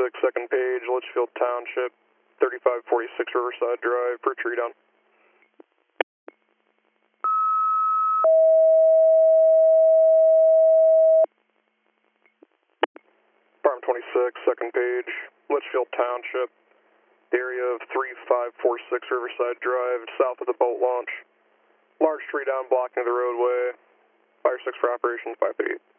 second page, Litchfield Township, 3546 Riverside Drive, for a tree down. Farm 26, second page, Litchfield Township, area of 3546 Riverside Drive, south of the boat launch. Large tree down blocking the roadway. Fire 6 for operations 538.